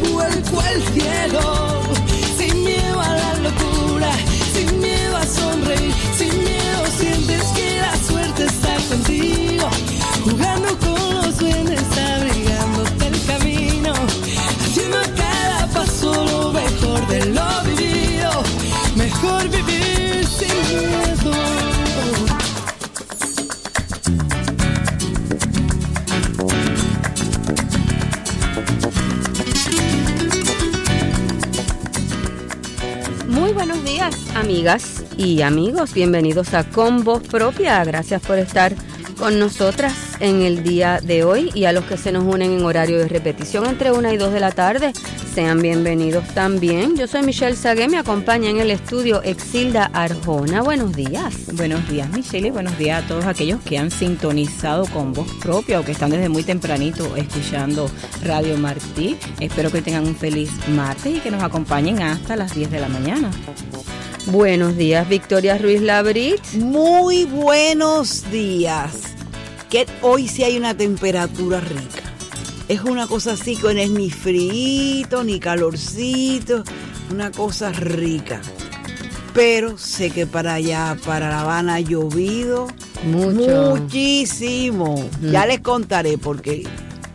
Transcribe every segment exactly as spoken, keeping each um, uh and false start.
vuelco al cielo, sin miedo a la locura, sin miedo a sonreír, sin miedo sientes que la suerte está contigo, jugando con los duendes, abrigándote el camino, haciendo cada paso lo mejor de lo vivido, mejor vivir sin miedo. Muy buenos días, amigas y amigos. Bienvenidos a Con Voz Propia. Gracias por estar con nosotras en el día de hoy, y a los que se nos unen en horario de repetición entre una y dos de la tarde, sean bienvenidos también. Yo soy Michelle Sagué, me acompaña en el estudio Exilda Arjona. Buenos días. Buenos días, Michelle, y buenos días a todos aquellos que han sintonizado Con Voz Propia o que están desde muy tempranito escuchando Radio Martí. Espero que tengan un feliz martes y que nos acompañen hasta las diez de la mañana. Buenos días, Victoria Ruiz Labrit. Muy buenos días. Que hoy sí hay una temperatura rica. Es una cosa así que no es ni frío, ni calorcito, una cosa rica. Pero sé que para allá, para La Habana, ha llovido Mucho. muchísimo. Mm. Ya les contaré por qué.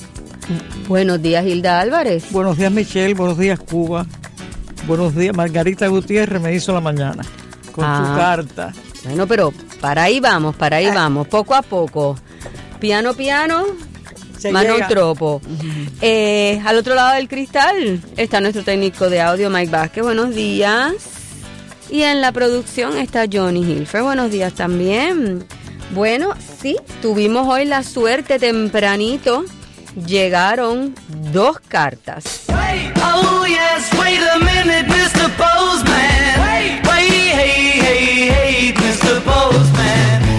Buenos días, Hilda Álvarez. Buenos días, Michelle. Buenos días, Cuba. Buenos días, Margarita Gutiérrez me hizo la mañana con ah, su carta. Bueno, pero para ahí vamos, para ahí ah. vamos, poco a poco. Piano, piano, Se mano llega. tropo. Uh-huh. Eh, al otro lado del cristal está nuestro técnico de audio, Mike Vázquez. Buenos días. Y en la producción está Johnny Hilfer. Buenos días también. Bueno, sí, tuvimos hoy la suerte tempranito. Llegaron dos cartas. Wait, oh yes, wait a minute, mister Postman. Wait, wait, hey, hey, hey, mister Postman.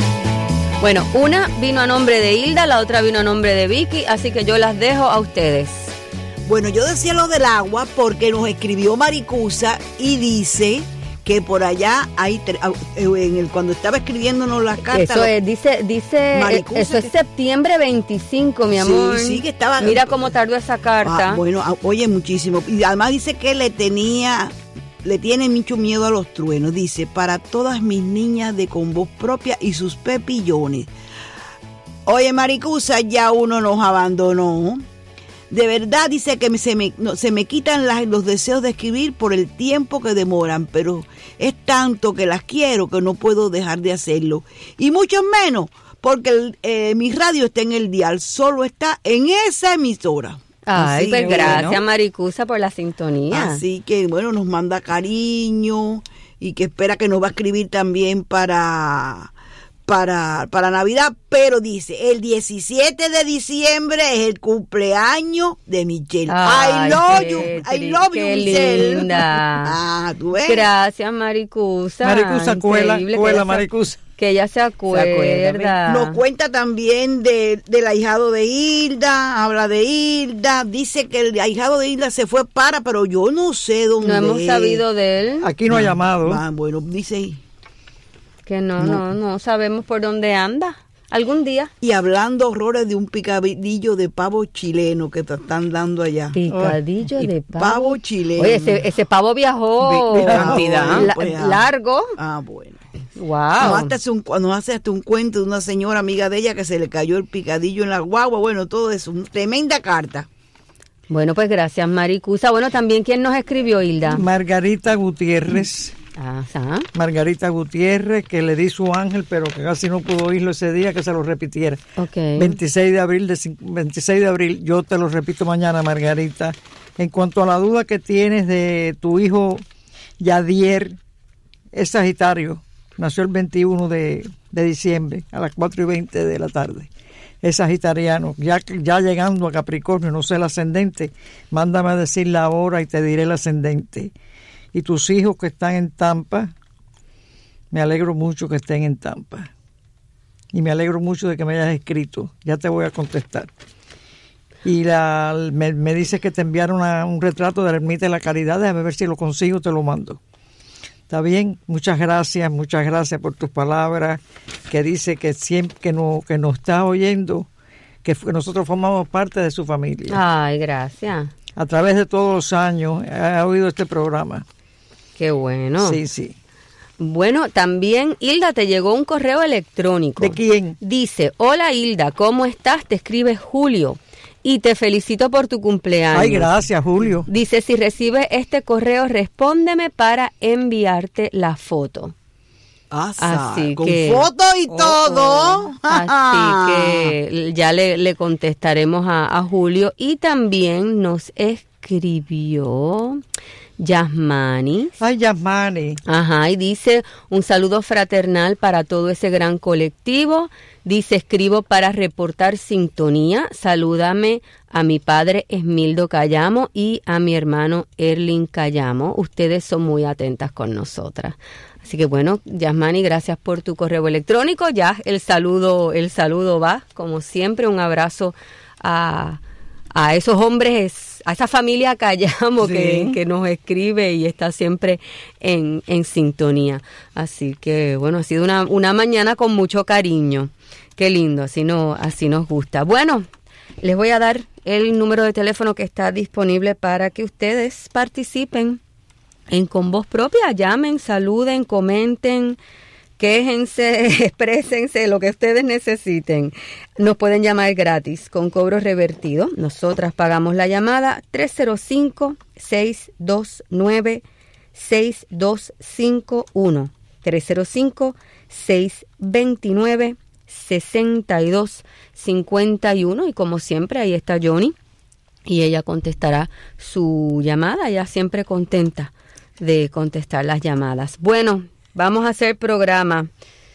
Bueno, una vino a nombre de Hilda, la otra vino a nombre de Vicky, así que yo las dejo a ustedes. Bueno, yo decía lo del agua porque nos escribió Maricusa y dice que por allá hay en el cuando estaba escribiéndonos las cartas. Eso es, dice, dice, Maricusa, eso es septiembre veinticinco, mi amor. Sí, sí, que estaba. Mira cómo tardó esa carta. Ah, bueno, oye, muchísimo. Y además dice que le tenía, le tiene mucho miedo a los truenos. Dice, para todas mis niñas de Con Voz Propia y sus pepillones. Oye, Maricusa, ya uno nos abandonó. De verdad, dice que se me, no, se me quitan las, los deseos de escribir por el tiempo que demoran, pero es tanto que las quiero que no puedo dejar de hacerlo. Y mucho menos porque el, eh, mi radio está en el dial, solo está en esa emisora. Ay, así, pues bueno, gracias, Maricusa, por la sintonía. Así que, bueno, nos manda cariño y que espera que nos va a escribir también para... Para, para Navidad, pero dice, el diecisiete de diciembre es el cumpleaños de Michelle. Ay, I love qué you, tri- I love qué you, Michelle. linda. Ah, tú ves. Gracias, Maricusa. Maricusa, cuela, cuela, Maricusa. Que ella se acuerda. Nos cuenta también de, del ahijado de Hilda, habla de Hilda, dice que el ahijado de Hilda se fue para, pero yo no sé dónde. No hemos sabido de él. Aquí no ha llamado. Ah, bueno, dice... Que no, no, no, no sabemos por dónde anda. Algún día. Y hablando horrores de un picadillo de pavo chileno que te están dando allá. Picadillo oh, de pavo. pavo chileno. Oye, ese, ese pavo viajó Vi, cantidad, la, pues, ah. largo. Ah, bueno. Wow. Nos hace, un, nos hace hasta un cuento de una señora amiga de ella que se le cayó el picadillo en la guagua. Bueno, todo eso. Tremenda carta. Bueno, pues gracias, Maricusa. Bueno, también, ¿quién nos escribió, Hilda? Margarita Gutiérrez. Ajá. Margarita Gutiérrez, que le di su ángel, pero que casi no pudo oírlo ese día, que se lo repitiera. Okay. veintiséis de abril, de, veintiséis de abril, yo te lo repito mañana, Margarita. En cuanto a la duda que tienes de tu hijo Yadier, es Sagitario, nació el veintiuno de, de diciembre, a las cuatro y veinte de la tarde. Es sagitariano, ya, ya llegando a Capricornio, no sé el ascendente, mándame a decir la hora y te diré el ascendente. Y tus hijos que están en Tampa, me alegro mucho que estén en Tampa. Y me alegro mucho de que me hayas escrito. Ya te voy a contestar. Y la, me, me dices que te enviaron una, un retrato de la Ermita de la Caridad. Déjame ver si lo consigo, te lo mando. ¿Está bien? Muchas gracias, muchas gracias por tus palabras. Que dice que siempre que, no, que nos estás oyendo, que nosotros formamos parte de su familia. Ay, gracias. a través de todos los años ha oído este programa. Qué bueno. Sí, sí. Bueno, también, Hilda, te llegó un correo electrónico. ¿De quién? Dice, hola Hilda, ¿cómo estás? Te escribe Julio y te felicito por tu cumpleaños. Ay, gracias, Julio. Dice, si recibes este correo, respóndeme para enviarte la foto. Asa, Así con que, foto y oh, todo. oh. Así que ya le, le contestaremos a, a Julio. Y también nos escribió Yasmani. Ay, Yasmani. Ajá, y dice un saludo fraternal para todo ese gran colectivo. Dice, escribo para reportar sintonía. Salúdame a mi padre Esmildo Cayamo y a mi hermano Erling Cayamo. Ustedes son muy atentas con nosotras. Así que bueno, Yasmani, gracias por tu correo electrónico. Ya el saludo, el saludo va, como siempre, un abrazo a, a esos hombres, a esa familia Cayamo, sí, que, que nos escribe y está siempre en, en sintonía. Así que bueno, ha sido una, una mañana con mucho cariño. Qué lindo, así, no, así nos gusta. Bueno, les voy a dar el número de teléfono que está disponible para que ustedes participen en Con Voz Propia. Llamen, saluden, comenten, quéjense, exprésense, lo que ustedes necesiten. Nos pueden llamar gratis con cobro revertido. Nosotras pagamos la llamada tres cero cinco, seis dos nueve, seis dos cinco uno. tres cero cinco, seis dos nueve, seis dos cinco uno. Y como siempre, ahí está Johnny y ella contestará su llamada. Ella siempre contenta de contestar las llamadas. Bueno, vamos a hacer programa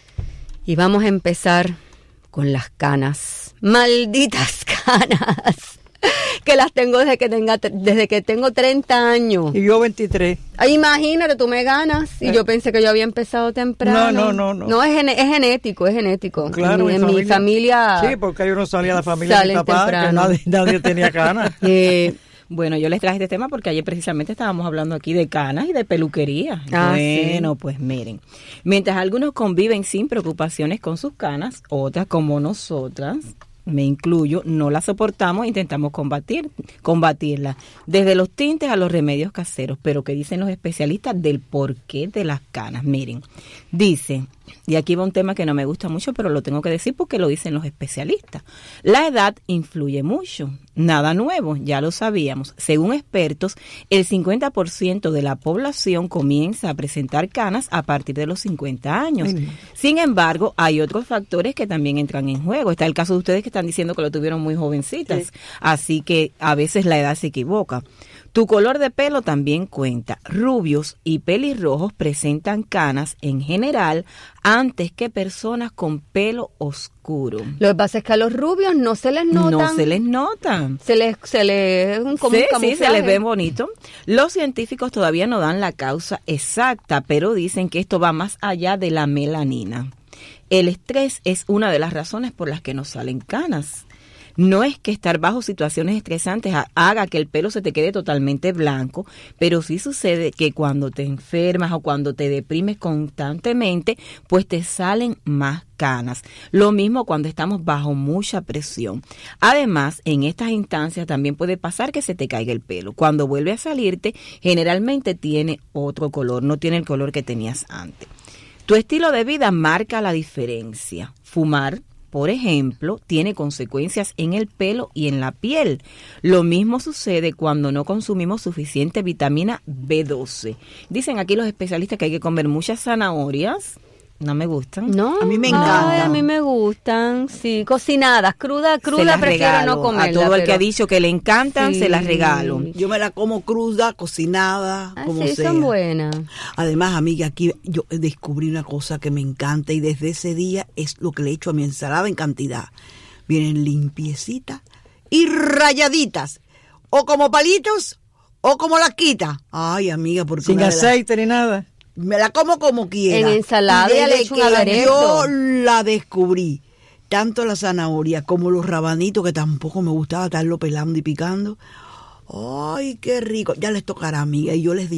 y vamos a empezar con las canas. Malditas canas, que las tengo desde que tenga desde que tengo treinta años. Y yo veintitrés. Ay, imagínate, tú me ganas. Y eh. yo pensé que yo había empezado temprano. No, no, no. No, no es, gen- es genético, es genético. Claro, en, en familia, mi familia. Sí, porque yo no salía de la familia de mi papá, temprano. Que nadie, nadie tenía canas. eh, Bueno, yo les traje este tema porque ayer precisamente estábamos hablando aquí de canas y de peluquería. Ah, bueno, sí. Pues miren, mientras algunos conviven sin preocupaciones con sus canas, otras como nosotras, me incluyo, no la soportamos, intentamos combatir, combatirla, desde los tintes a los remedios caseros. Pero ¿qué dicen los especialistas del porqué de las canas? Miren, dicen, y aquí va un tema que no me gusta mucho, pero lo tengo que decir porque lo dicen los especialistas. La edad influye mucho. Nada nuevo, ya lo sabíamos. Según expertos, el cincuenta por ciento de la población comienza a presentar canas a partir de los cincuenta años. Ay. Sin embargo, hay otros factores que también entran en juego. Está el caso de ustedes que están diciendo que lo tuvieron muy jovencitas. Sí. Así que a veces la edad se equivoca. Tu color de pelo también cuenta. Rubios y pelirrojos presentan canas en general antes que personas con pelo oscuro. Lo que pasa es que a los rubios no se les notan. No se les notan. Se les, se les, como sí, un camuflaje. Sí, se les ve bonito. Los científicos todavía no dan la causa exacta, pero dicen que esto va más allá de la melanina. El estrés es una de las razones por las que nos salen canas. No es que estar bajo situaciones estresantes haga que el pelo se te quede totalmente blanco, pero sí sucede que cuando te enfermas o cuando te deprimes constantemente, pues te salen más canas. Lo mismo cuando estamos bajo mucha presión. Además, en estas instancias también puede pasar que se te caiga el pelo. Cuando vuelve a salirte, generalmente tiene otro color, no tiene el color que tenías antes. Tu estilo de vida marca la diferencia. Fumar, por ejemplo, tiene consecuencias en el pelo y en la piel. Lo mismo sucede cuando no consumimos suficiente vitamina B doce. Dicen aquí los especialistas que hay que comer muchas zanahorias. No me gustan. No, a mí me encantan. Ay, a mí me gustan, sí, cocinadas, cruda, cruda prefiero regalo. no comerla. A todo el pero... que ha dicho que le encantan, sí. Se las regalo. Yo me la como cruda, cocinada, ah, como sí, sea. Son buenas. Además, amiga, aquí yo descubrí una cosa que me encanta y desde ese día es lo que le echo a mi ensalada en cantidad. Vienen limpiecitas y rayaditas, o como palitos, o como lasquitas. Ay, amiga, porque sin aceite ni nada. Me la como como quiera. En ensalada y le echo un aderezo. Yo la descubrí, tanto la zanahoria como los rabanitos, que tampoco me gustaba estarlo pelando y picando. Ay, qué rico. Ya les tocará, amiga, y yo les diré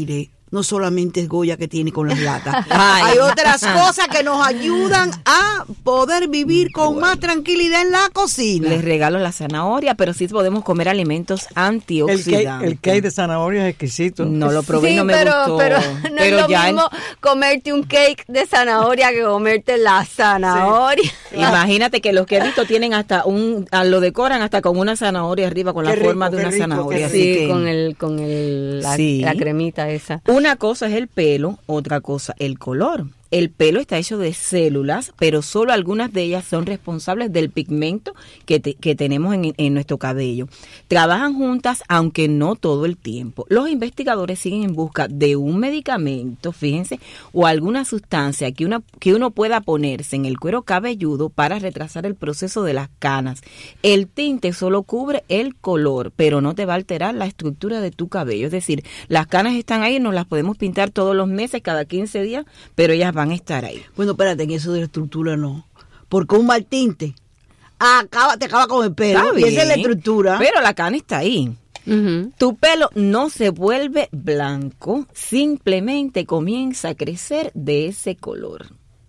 no solamente es Goya que tiene con las latas. Hay otras cosas que nos ayudan a poder vivir con bueno. más tranquilidad en la cocina. Les regalo la zanahoria, pero sí podemos comer alimentos antioxidantes. El cake, el cake de zanahoria es exquisito. No lo probé sí, y no me pero, gustó. Pero no pero es lo ya mismo en... comerte un cake de zanahoria que comerte la zanahoria. Sí. Imagínate que los que he visto tienen hasta un, lo decoran hasta con una zanahoria arriba, con qué la rico, forma de una rico, zanahoria. Sí, así que, con el, con el, la, sí. la cremita esa. Una cosa es el pelo, otra cosa el color. El pelo está hecho de células, pero solo algunas de ellas son responsables del pigmento que, te, que tenemos en, en nuestro cabello. Trabajan juntas, aunque no todo el tiempo. Los investigadores siguen en busca de un medicamento, fíjense, o alguna sustancia que, una, que uno pueda ponerse en el cuero cabelludo para retrasar el proceso de las canas. El tinte solo cubre el color, pero no te va a alterar la estructura de tu cabello. Es decir, las canas están ahí, nos las podemos pintar todos los meses, cada quince días, pero ellas van van a estar ahí. Bueno, espérate, en eso de la estructura no. Porque un mal tinte acaba, te acaba con el pelo. Y esa es la estructura. Pero la cana está ahí. Uh-huh. Tu pelo no se vuelve blanco, simplemente comienza a crecer de ese color.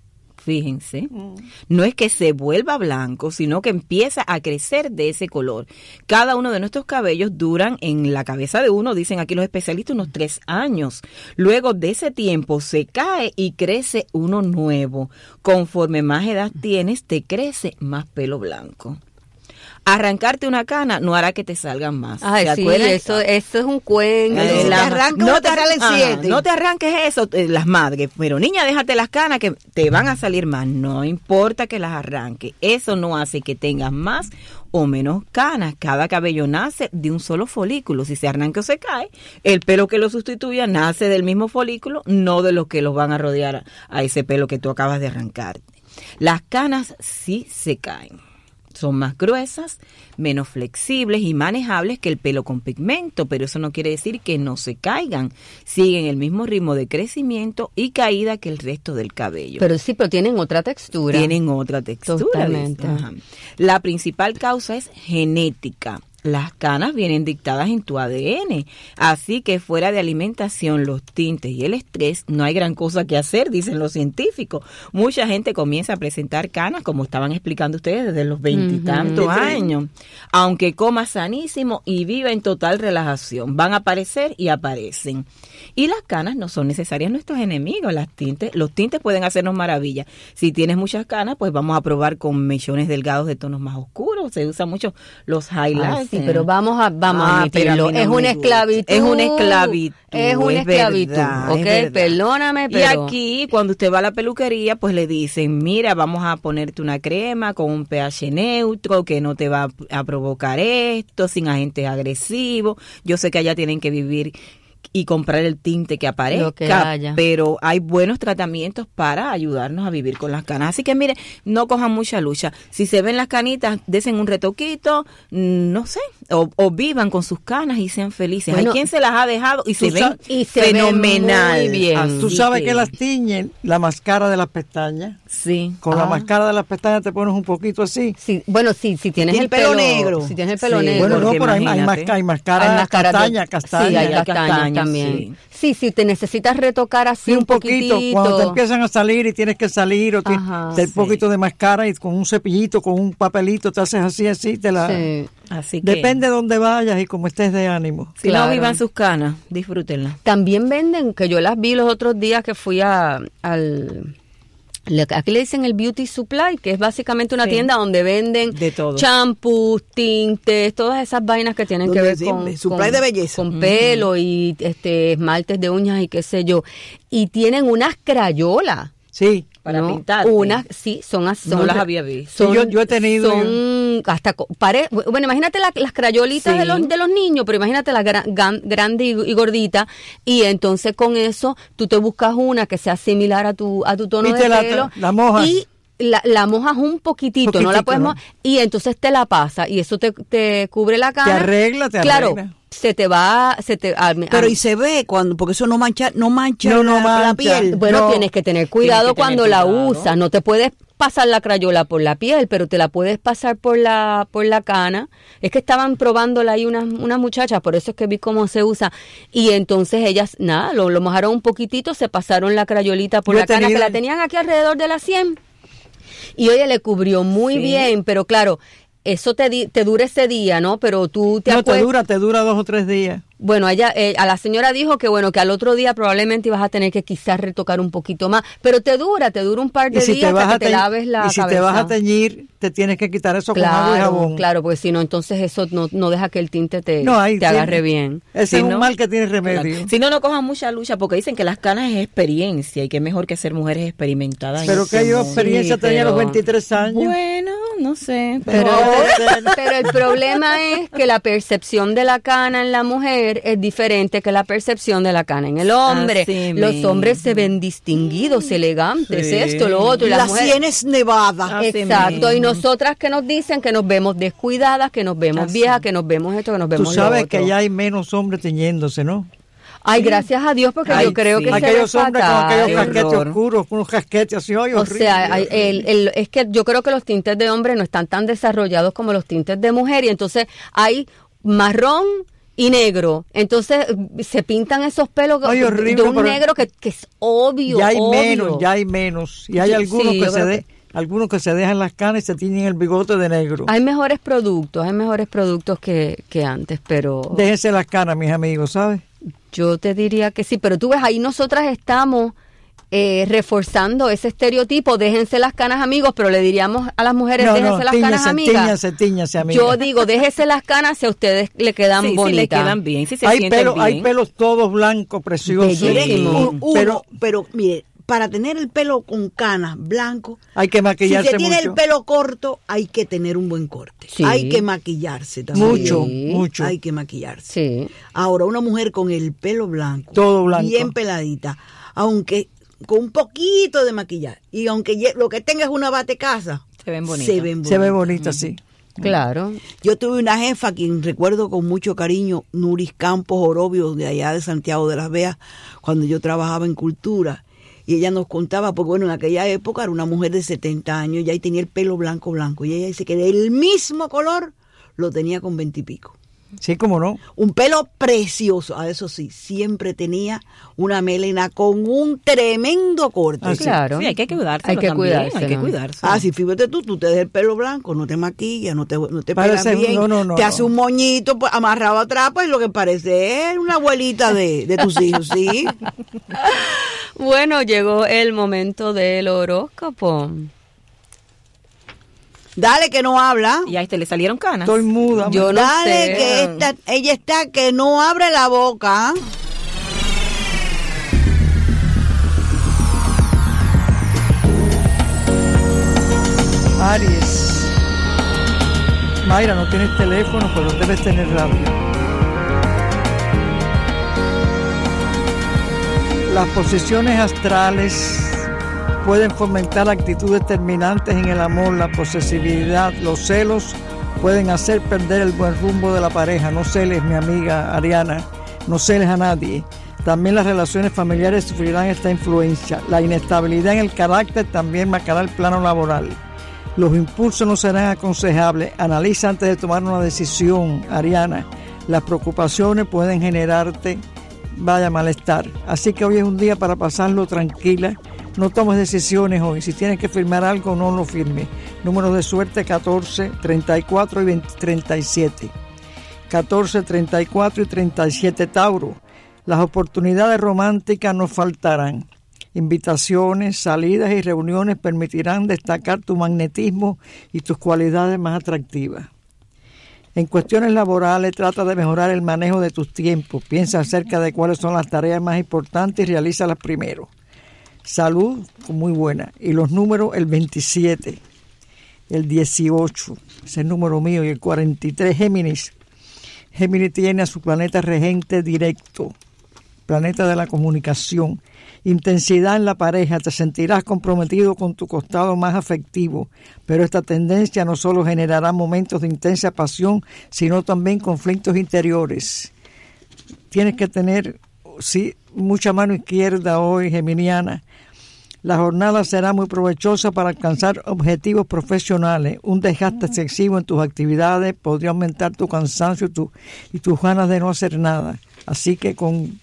Fíjense, mm. no es que se vuelva blanco, sino que empieza a crecer de ese color. Cada uno de nuestros cabellos duran en la cabeza de uno, dicen aquí los especialistas, unos tres años. Luego de ese tiempo se cae y crece uno nuevo. Conforme más edad tienes, te crece más pelo blanco. Arrancarte una cana no hará que te salgan más. Ay, sí, eso, eso es un cuento. Eh, la, te no te salen siete. No te arranques eso, eh, las madres. Pero niña, déjate las canas que te van a salir más. No importa que las arranques. Eso no hace que tengas más o menos canas. Cada cabello nace de un solo folículo. Si se arranca o se cae, el pelo que lo sustituya nace del mismo folículo, no de los que los van a rodear a, a ese pelo que tú acabas de arrancarte. Las canas sí se caen. Son más gruesas, menos flexibles y manejables que el pelo con pigmento, pero eso no quiere decir que no se caigan. Siguen el mismo ritmo de crecimiento y caída que el resto del cabello. Pero sí, pero tienen otra textura. Tienen otra textura. Totalmente. La principal causa es genética. Las canas vienen dictadas en tu A D N, así que fuera de alimentación, los tintes y el estrés, no hay gran cosa que hacer, dicen los científicos. Mucha gente comienza a presentar canas, como estaban explicando ustedes, desde los veintitantos uh-huh. años. Aunque coma sanísimo y viva en total relajación, van a aparecer y aparecen. Y las canas no son necesarias nuestros enemigos, las tintes, los tintes pueden hacernos maravillas. Si tienes muchas canas, pues vamos a probar con mechones delgados de tonos más oscuros, se usan mucho los highlights. Sí, pero vamos a vamos ah, a admitirlo. No es una esclavitud. Es una esclavitud. Es una esclavitud. Verdad, ok, perdóname, pero... Y aquí, cuando usted va a la peluquería, pues le dicen, mira, vamos a ponerte una crema con un pH neutro que no te va a provocar esto, sin agentes agresivos. Yo sé que allá tienen que vivir y comprar el tinte que aparezca, Lo que haya. Pero hay buenos tratamientos para ayudarnos a vivir con las canas. Así que mire, no cojan mucha lucha. Si se ven las canitas, desen un retoquito, no sé, o, o vivan con sus canas y sean felices. Bueno, hay quien se las ha dejado y se ven y se fenomenal. Ven muy bien. Así Tú sabes que... que las tiñen la máscara de las pestañas. Sí. Con ah. la máscara de las pestañas te pones un poquito así. Sí, bueno, sí, si tienes el pelo, pelo negro. Si tienes el pelo sí, negro. Bueno, no, pero hay, hay, masca, hay máscara, hay máscara castaña, de, castaña. Sí, hay castaña, castañas también. Sí. sí, si te necesitas retocar así sí, un, un poquito. poquitito. Cuando te empiezan a salir y tienes que salir, o tienes sí. un poquito de máscara y con un cepillito, con un papelito, te haces así, así, te la... Sí. Así que, depende de dónde vayas y cómo estés de ánimo. Si claro. no vivan sus canas, disfrútenlas. También venden, que yo las vi los otros días que fui a, al... Aquí le dicen el Beauty Supply, que es básicamente una sí. tienda donde venden de todo. champús, tintes, todas esas vainas que tienen donde que ver sí, con, supply con, de belleza. con pelo uh-huh. y este esmaltes de uñas y qué sé yo. Y tienen unas crayolas. Sí. Para no, pintar. Unas, sí, son, son no las había visto. Son, sí, yo, yo he tenido. Son hasta, pare, bueno, imagínate la, las crayolitas sí. de, los, de los niños, pero imagínate las gran, gran, grande y, y gordita. Y entonces con eso tú te buscas una que sea similar a tu, a tu tono de la, pelo. La mojas. Y la, la mojas un poquitito, poquitito, no la puedes ¿no? mojar. Y entonces te la pasa y eso te, te cubre la cara. Te arregla, te claro, arregla. Se te va, se te a, pero a, y se ve cuando, porque eso no mancha, no mancha, no, la, no mancha. la piel. Bueno, no. tienes que tener cuidado que tener cuando cuidado. la usas, no te puedes pasar la crayola por la piel, pero te la puedes pasar por la por la cana. Es que estaban probándola ahí unas, unas muchachas, por eso es que vi cómo se usa. Y entonces ellas, nada, lo, lo mojaron un poquitito, se pasaron la crayolita por Yo la cana, tenido... que la tenían aquí alrededor de las cien. Y oye, le cubrió muy sí. bien, pero claro, eso te, di, te dura ese día, ¿no? Pero tú te No, acuestas... te dura, te dura dos o tres días. Bueno, ella, eh, a la señora dijo que bueno, que al otro día probablemente ibas a tener que quizás retocar un poquito más, pero te dura, te dura un par de si días hasta que te te, laves la y si cabeza. te vas a teñir, te tienes que quitar eso claro, con agua y jabón. Claro, porque si no, entonces eso no, no deja que el tinte te, no, ahí te tiene, agarre bien. Ese si es no, un mal que tiene remedio. Claro. Si no, no cojan mucha lucha, porque dicen que las canas es experiencia y que es mejor que ser mujeres experimentadas. Pero que yo experiencia sí, tenía a los pero... veintitrés años. Bueno, no sé. Pero, Pero, pero el problema es que la percepción de la cana en la mujer es diferente que la percepción de la cana en el hombre. Así Los mismo. hombres se ven distinguidos, elegantes, Sí. esto, lo otro. Y las Las mujeres... sienes nevadas. Así Exacto, mismo. y nosotras que nos dicen que nos vemos descuidadas, que nos vemos Así. viejas, que nos vemos esto, que nos vemos Tú sabes lo otro. que ya hay menos hombres teñiéndose, ¿no? Ay, gracias a Dios, porque Ay, yo creo sí. que se ve Aquellos hombres con fatal. aquellos casquetes horror. oscuros, con unos casquetes así, ay, O horrible, sea, hay- horrible. el, el- es que yo creo que los tintes de hombre no están tan desarrollados como los tintes de mujer, y entonces hay marrón y negro. Entonces se pintan esos pelos Ay, de- horrible, de un pero negro que, que es obvio. ya hay obvio. menos, ya hay menos. Y hay Sí, algunos sí, que yo se creo de, que- algunos que se dejan las canas y se tiñen el bigote de negro. Hay mejores productos, hay mejores productos que, que antes, pero Déjense las canas, mis amigos, ¿sabes? yo te diría que sí. Pero tú ves, ahí nosotras estamos eh, reforzando ese estereotipo. Déjense las canas, amigos, pero le diríamos a las mujeres, No, déjense no, las canas, tíñase, amigas. tíñase, tíñase, amiga. Yo digo, déjese las canas si a ustedes le quedan sí, sí, bonitas. le quedan bien, si se hay, sienten pelo, bien. hay pelos todos blancos, preciosos. Bellísimo. Miren, uno, Pero pero mire, para tener el pelo con canas blanco, hay que si maquillarse se tiene mucho. el pelo corto, hay que tener un buen corte. Sí. Hay que maquillarse también. Mucho, Sí. mucho. Hay que maquillarse. Sí. Ahora, una mujer con el pelo blanco, Todo blanco. bien peladita, aunque con un poquito de maquillaje, y aunque ye- lo que tenga es una bate casa, Se ven bonitas. se ven Se ve bonitas. bonita, sí. Claro. Yo tuve una jefa a quien recuerdo con mucho cariño, Nuris Campos Orobio, de allá de Santiago de las Veas, cuando yo trabajaba en cultura. Y ella nos contaba, porque bueno, en aquella época era una mujer de setenta años, ya ahí tenía el pelo blanco, blanco. Y ella dice que del mismo color lo tenía con veintipico. Sí, cómo no. Un pelo precioso, a eso sí, siempre tenía una melena con un tremendo corte. Ah, sí. Claro. Sí, hay que cuidarse. Hay que también, cuidarse, Hay que ¿no? cuidarse. Ah, sí, fíjate tú, tú te dejas el pelo blanco, no te maquillas, no te, no te pegas Parece- bien, no, no, no, te no. hace un moñito pues, amarrado atrás, pues lo que parece es una abuelita de, de tus hijos, ¿sí? Bueno, llegó el momento del horóscopo. Dale que no habla. Y a este le salieron canas. Estoy muda. Yo no Dale sé. que esta, ella está que no abre la boca. Aries. Mayra, no tienes teléfono, pero debes tener radio. Las posiciones astrales pueden fomentar actitudes determinantes en el amor, la posesividad, los celos pueden hacer perder el buen rumbo de la pareja. No celes, mi amiga Ariana, no celes a nadie. También las relaciones familiares sufrirán esta influencia. La inestabilidad en el carácter también marcará el plano laboral. Los impulsos no serán aconsejables. Analiza antes de tomar una decisión, Ariana. Las preocupaciones pueden generarte, vaya, malestar. Así que hoy es un día para pasarlo tranquila. No tomes decisiones hoy. Si tienes que firmar algo, no lo firmes. Números de suerte catorce, treinta y cuatro y veinte, treinta y siete. catorce, treinta y cuatro y treinta y siete, Tauro. Las oportunidades románticas no faltarán. Invitaciones, salidas y reuniones permitirán destacar tu magnetismo y tus cualidades más atractivas. En cuestiones laborales, trata de mejorar el manejo de tus tiempos. Piensa acerca de cuáles son las tareas más importantes y realízalas primero. Salud, muy buena. Y los números, el veintisiete, el dieciocho, ese es el número mío, y el cuarenta y tres, Géminis. Géminis tiene a su planeta regente directo, planeta de la comunicación. Intensidad en la pareja, te sentirás comprometido con tu costado más afectivo, pero esta tendencia no solo generará momentos de intensa pasión, sino también conflictos interiores. Tienes que tener, sí, mucha mano izquierda hoy, geminiana. La jornada será muy provechosa para alcanzar objetivos profesionales. Un desgaste excesivo en tus actividades podría aumentar tu cansancio y, tu, y tus ganas de no hacer nada. Así que con,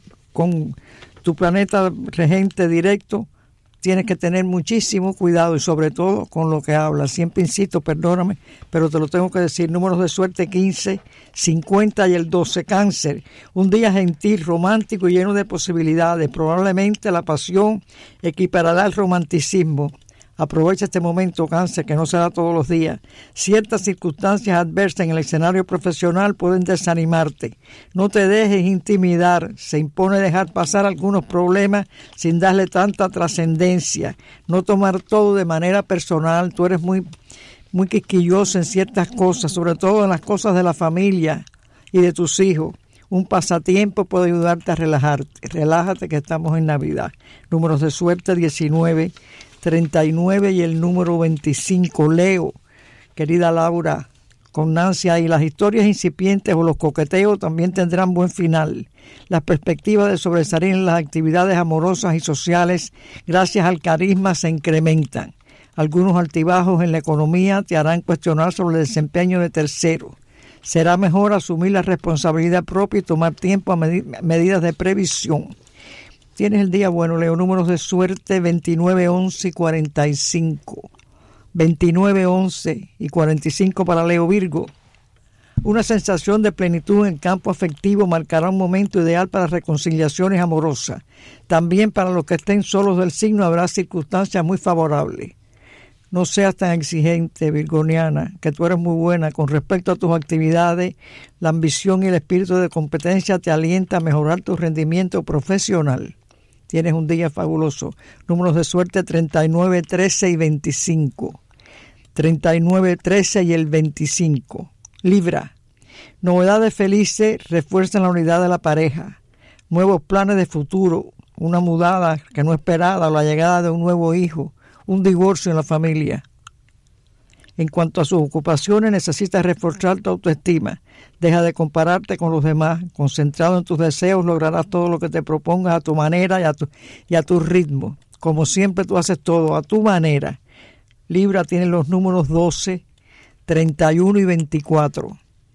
con tu planeta regente directo tienes que tener muchísimo cuidado y sobre todo con lo que hablas. Siempre insisto, perdóname, pero te lo tengo que decir. Números de suerte quince, cincuenta y el doce. Cáncer, un día gentil, romántico y lleno de posibilidades. Probablemente la pasión equiparará al romanticismo. Aprovecha este momento, Cáncer, que no se da todos los días. Ciertas circunstancias adversas en el escenario profesional pueden desanimarte. No te dejes intimidar. Se impone dejar pasar algunos problemas sin darle tanta trascendencia. No tomar todo de manera personal. Tú eres muy, muy quisquilloso en ciertas cosas, sobre todo en las cosas de la familia y de tus hijos. Un pasatiempo puede ayudarte a relajarte. Relájate que estamos en Navidad. Números de suerte diecinueve, treinta y nueve y el número veinticinco. Leo, querida Laura, con Nancy ahí, las historias incipientes o los coqueteos también tendrán buen final. Las perspectivas de sobresalir en las actividades amorosas y sociales gracias al carisma se incrementan. Algunos altibajos en la economía te harán cuestionar sobre el desempeño de terceros. Será mejor asumir la responsabilidad propia y tomar tiempo a med- medidas de previsión. Tienes el día bueno, Leo. Números de suerte veintinueve, once y cuarenta y cinco. veintinueve, once y cuarenta y cinco para Leo. Virgo. Una sensación de plenitud en el campo afectivo marcará un momento ideal para reconciliaciones amorosas. También para los que estén solos del signo habrá circunstancias muy favorables. No seas tan exigente, virgoniana, que tú eres muy buena. Con respecto a tus actividades, la ambición y el espíritu de competencia te alienta a mejorar tu rendimiento profesional. Tienes un día fabuloso. Números de suerte treinta y nueve, trece y veinticinco. treinta y nueve, trece y el veinticinco. Libra. Novedades felices refuerzan la unidad de la pareja. Nuevos planes de futuro. Una mudada que no esperada o la llegada de un nuevo hijo. Un divorcio en la familia. En cuanto a sus ocupaciones, necesitas reforzar tu autoestima. Deja de compararte con los demás. Concentrado en tus deseos, lograrás todo lo que te propongas a tu manera y a tu, y a tu ritmo. Como siempre, tú haces todo a tu manera. Libra tiene los números doce, treinta y uno y veinticuatro.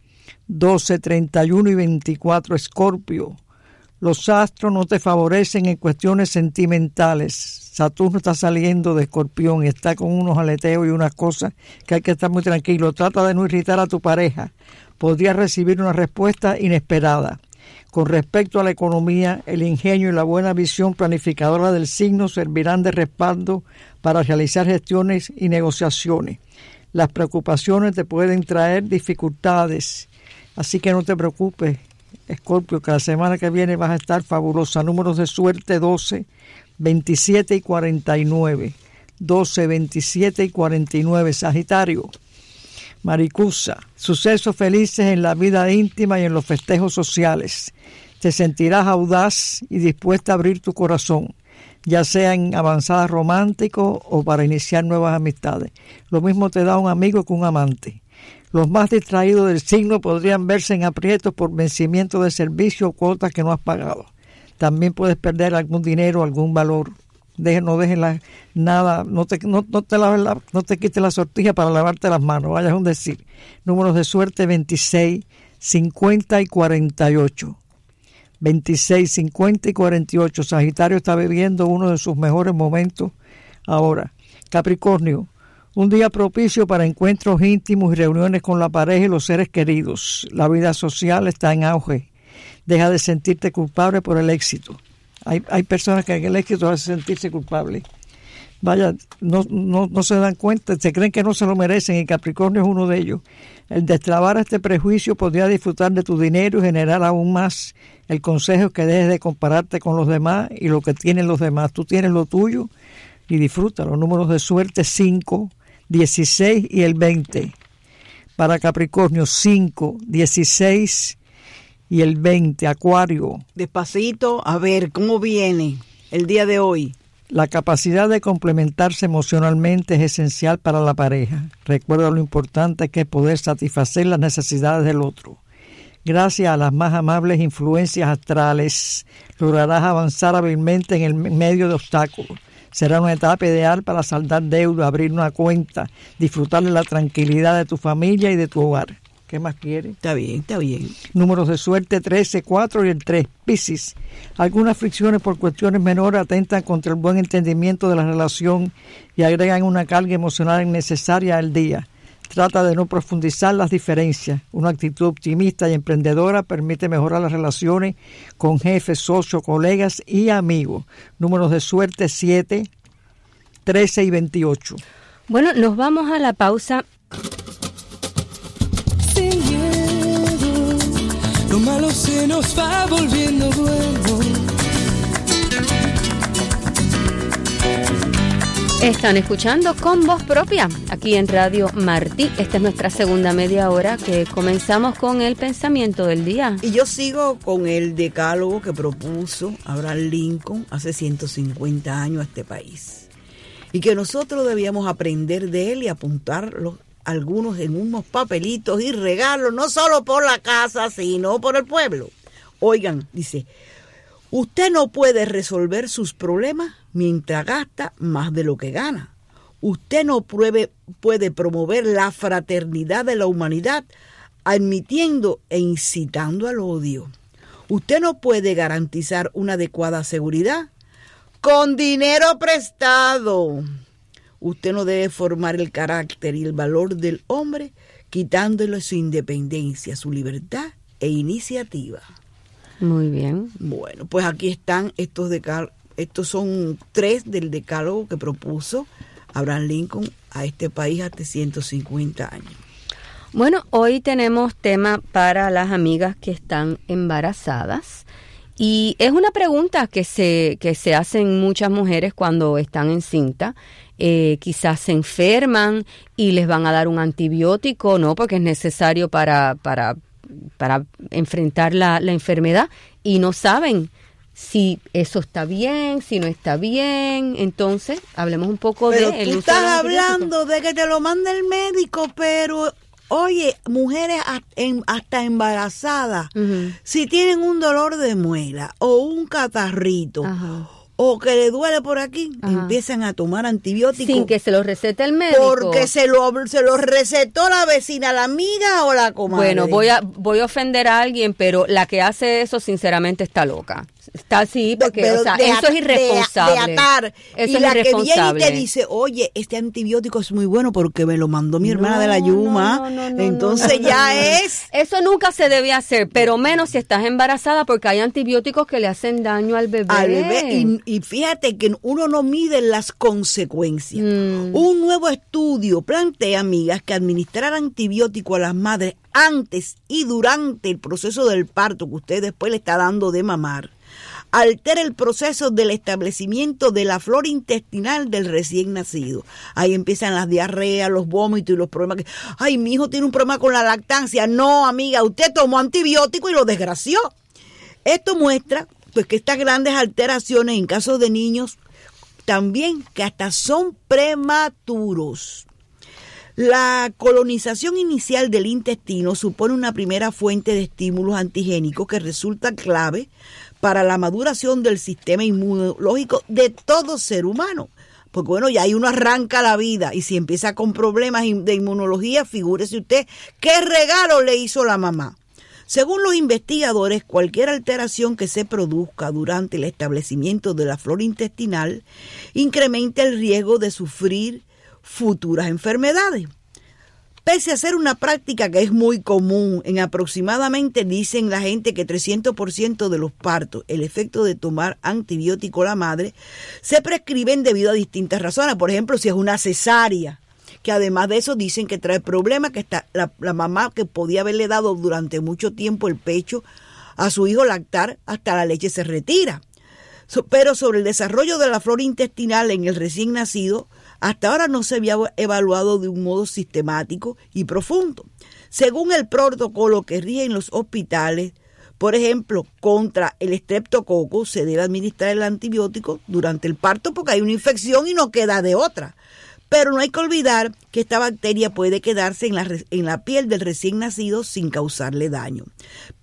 doce, treinta y uno y veinticuatro. Escorpio. Los astros no te favorecen en cuestiones sentimentales. Saturno está saliendo de Escorpión y está con unos aleteos y unas cosas que hay que estar muy tranquilo. Trata de no irritar a tu pareja. Podrías recibir una respuesta inesperada. Con respecto a la economía, el ingenio y la buena visión planificadora del signo servirán de respaldo para realizar gestiones y negociaciones. Las preocupaciones te pueden traer dificultades, así que no te preocupes, Escorpio, que la semana que viene vas a estar fabulosa. Números de suerte doce, veintisiete y cuarenta y nueve. doce, veintisiete y cuarenta y nueve. Sagitario. Maricusa. Sucesos felices en la vida íntima y en los festejos sociales. Te sentirás audaz y dispuesta a abrir tu corazón, ya sea en avanzada romántico o para iniciar nuevas amistades. Lo mismo te da un amigo que un amante. Los más distraídos del signo podrían verse en aprietos por vencimiento de servicio o cuotas que no has pagado. También puedes perder algún dinero, algún valor. Deje, no dejes la, nada, no te, no, no, te laves la, no te quites la sortija para lavarte las manos, vayas a un decir. Números de suerte veintiséis, cincuenta y cuarenta y ocho. veintiséis, cincuenta y cuarenta y ocho. Sagitario está viviendo uno de sus mejores momentos ahora. Capricornio. Un día propicio para encuentros íntimos y reuniones con la pareja y los seres queridos. La vida social está en auge. Deja de sentirte culpable por el éxito. Hay, hay personas que en el éxito hacen sentirse culpable. Vaya, no, no, no se dan cuenta, se creen que no se lo merecen y Capricornio es uno de ellos. El destrabar este prejuicio podría disfrutar de tu dinero y generar aún más. El consejo es que dejes de compararte con los demás y lo que tienen los demás. Tú tienes lo tuyo y disfruta. Los números de suerte cinco, dieciséis y el veinte. Para Capricornio cinco, dieciséis y el veinte. Acuario. Despacito, a ver cómo viene el día de hoy. La capacidad de complementarse emocionalmente es esencial para la pareja. Recuerda lo importante que es poder satisfacer las necesidades del otro. Gracias a las más amables influencias astrales, lograrás avanzar hábilmente en el medio de obstáculos. Será una etapa ideal para saldar deuda, abrir una cuenta, disfrutar de la tranquilidad de tu familia y de tu hogar. ¿Qué más quieres? Está bien, está bien. Números de suerte trece, cuatro y el tres. Piscis. Algunas fricciones por cuestiones menores atentan contra el buen entendimiento de la relación y agregan una carga emocional innecesaria al día. Trata de no profundizar las diferencias. Una actitud optimista y emprendedora permite mejorar las relaciones con jefes, socios, colegas y amigos. Números de suerte siete, trece y veintiocho. Bueno, nos vamos a la pausa. Sin miedo, lo malo se nos va volviendo bueno. Están escuchando Con Voz Propia, aquí en Radio Martí. Esta es nuestra segunda media hora que comenzamos con el pensamiento del día. Y yo sigo con el decálogo que propuso Abraham Lincoln hace ciento cincuenta años a este país. Y que nosotros debíamos aprender de él y apuntarlos algunos en unos papelitos y regalos, no solo por la casa, sino por el pueblo. Oigan, dice, usted no puede resolver sus problemas mientras gasta más de lo que gana. Usted no pruebe, puede promover la fraternidad de la humanidad admitiendo e incitando al odio. Usted no puede garantizar una adecuada seguridad con dinero prestado. Usted no debe formar el carácter y el valor del hombre quitándole su independencia, su libertad e iniciativa. Muy bien. Bueno, pues aquí están estos decálogos. Estos son tres del decálogo que propuso Abraham Lincoln a este país hace ciento cincuenta años. Bueno, hoy tenemos tema para las amigas que están embarazadas y es una pregunta que se, que se hacen muchas mujeres cuando están encinta. Eh, quizás se enferman y les van a dar un antibiótico, ¿no? Porque es necesario para, para, para enfrentar la, la enfermedad y no saben si eso está bien, si no está bien. Entonces, hablemos un poco pero de... Pero tú estás hablando de que te lo manda el médico, pero... Oye, mujeres hasta embarazadas, uh-huh. si tienen un dolor de muela o un catarrito, uh-huh. o que le duele por aquí, uh-huh. empiezan a tomar antibióticos. Sin que se los recete el médico. Porque se lo, se los recetó la vecina, la amiga o la comadre. Bueno, voy a, voy a ofender a alguien, pero la que hace eso sinceramente está loca. Está así, porque pero o sea, de, eso es irresponsable. De, de atar. Eso y es la irresponsable. Que viene y te dice, oye, este antibiótico es muy bueno porque me lo mandó mi hermana no, de la Yuma. No, no, no, Entonces no, no, ya no, no. es... Eso nunca se debe hacer, pero menos si estás embarazada porque hay antibióticos que le hacen daño al bebé. Al bebé. Y, y fíjate que uno no mide las consecuencias. Mm. Un nuevo estudio plantea, amigas, que administrar antibiótico a las madres antes y durante el proceso del parto que usted después le está dando de mamar altera el proceso del establecimiento de la flora intestinal del recién nacido. Ahí empiezan las diarreas, los vómitos y los problemas. Que, ay, mi hijo tiene un problema con la lactancia. No, amiga, usted tomó antibiótico y lo desgració. Esto muestra pues que estas grandes alteraciones en casos de niños también que hasta son prematuros. La colonización inicial del intestino supone una primera fuente de estímulos antigénicos que resulta clave para la maduración del sistema inmunológico de todo ser humano. Porque bueno, ya ahí uno arranca la vida y si empieza con problemas de inmunología, figúrese usted qué regalo le hizo la mamá. Según los investigadores, cualquier alteración que se produzca durante el establecimiento de la flora intestinal incrementa el riesgo de sufrir futuras enfermedades. Pese a ser una práctica que es muy común, en aproximadamente, dicen la gente, que trescientos por ciento de los partos, el efecto de tomar antibiótico a la madre, se prescriben debido a distintas razones. Por ejemplo, si es una cesárea, que además de eso dicen que trae problemas, que está la, la mamá que podía haberle dado durante mucho tiempo el pecho a su hijo lactar, hasta la leche se retira. So, pero sobre el desarrollo de la flora intestinal en el recién nacido, hasta ahora no se había evaluado de un modo sistemático y profundo. Según el protocolo que rige en los hospitales, por ejemplo, contra el estreptococo se debe administrar el antibiótico durante el parto porque hay una infección y no queda de otra. Pero no hay que olvidar que esta bacteria puede quedarse en la, en la piel del recién nacido sin causarle daño.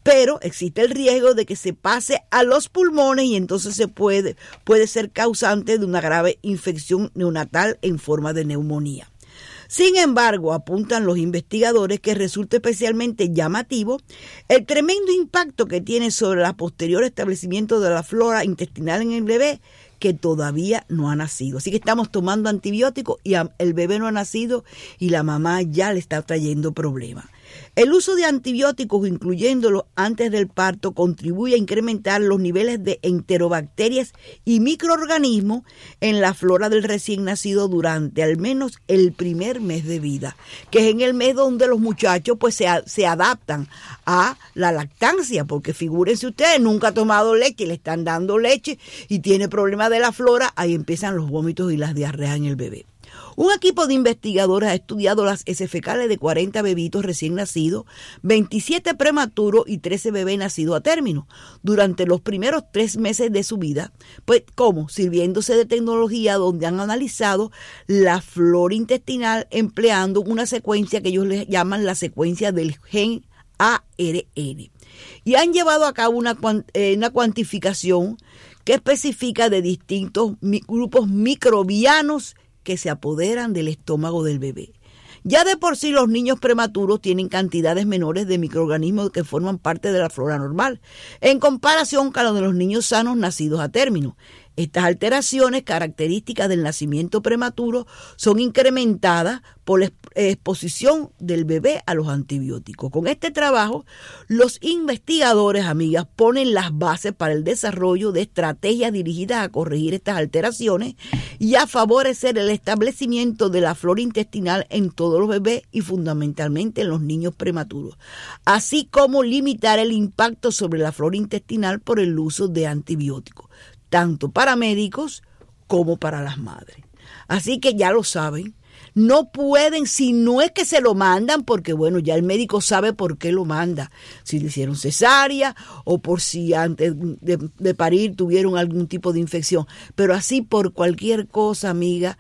pero existe el riesgo de que se pase a los pulmones y entonces se puede, puede ser causante de una grave infección neonatal en forma de neumonía. Sin embargo, apuntan los investigadores que resulta especialmente llamativo el tremendo impacto que tiene sobre el posterior establecimiento de la flora intestinal en el bebé que todavía no ha nacido. Así que estamos tomando antibióticos y el bebé no ha nacido y la mamá ya le está trayendo problemas. El uso de antibióticos, incluyéndolos antes del parto, contribuye a incrementar los niveles de enterobacterias y microorganismos en la flora del recién nacido durante al menos el primer mes de vida, que es en el mes donde los muchachos pues se, se adaptan a la lactancia, porque figúrense ustedes, nunca ha tomado leche, le están dando leche y tiene problemas de la flora, ahí empiezan los vómitos y las diarreas en el bebé. Un equipo de investigadores ha estudiado las heces fecales de cuarenta bebitos recién nacidos, veintisiete prematuros y trece bebés nacidos a término durante los primeros tres meses de su vida. Pues, ¿cómo? Sirviéndose de tecnología donde han analizado la flora intestinal empleando una secuencia que ellos les llaman la secuencia del gen A R N. Y han llevado a cabo una, una cuantificación que especifica de distintos grupos microbianos que se apoderan del estómago del bebé. Ya de por sí los niños prematuros tienen cantidades menores de microorganismos que forman parte de la flora normal, en comparación con los de los niños sanos nacidos a término. Estas alteraciones características del nacimiento prematuro son incrementadas por la exposición del bebé a los antibióticos. Con este trabajo, los investigadores, amigas, ponen las bases para el desarrollo de estrategias dirigidas a corregir estas alteraciones y a favorecer el establecimiento de la flora intestinal en todos los bebés y fundamentalmente en los niños prematuros, así como limitar el impacto sobre la flora intestinal por el uso de antibióticos, tanto para médicos como para las madres. Así que ya lo saben, no pueden, si no es que se lo mandan, porque bueno, ya el médico sabe por qué lo manda, si le hicieron cesárea o por si antes de, de parir tuvieron algún tipo de infección, pero así por cualquier cosa, amiga,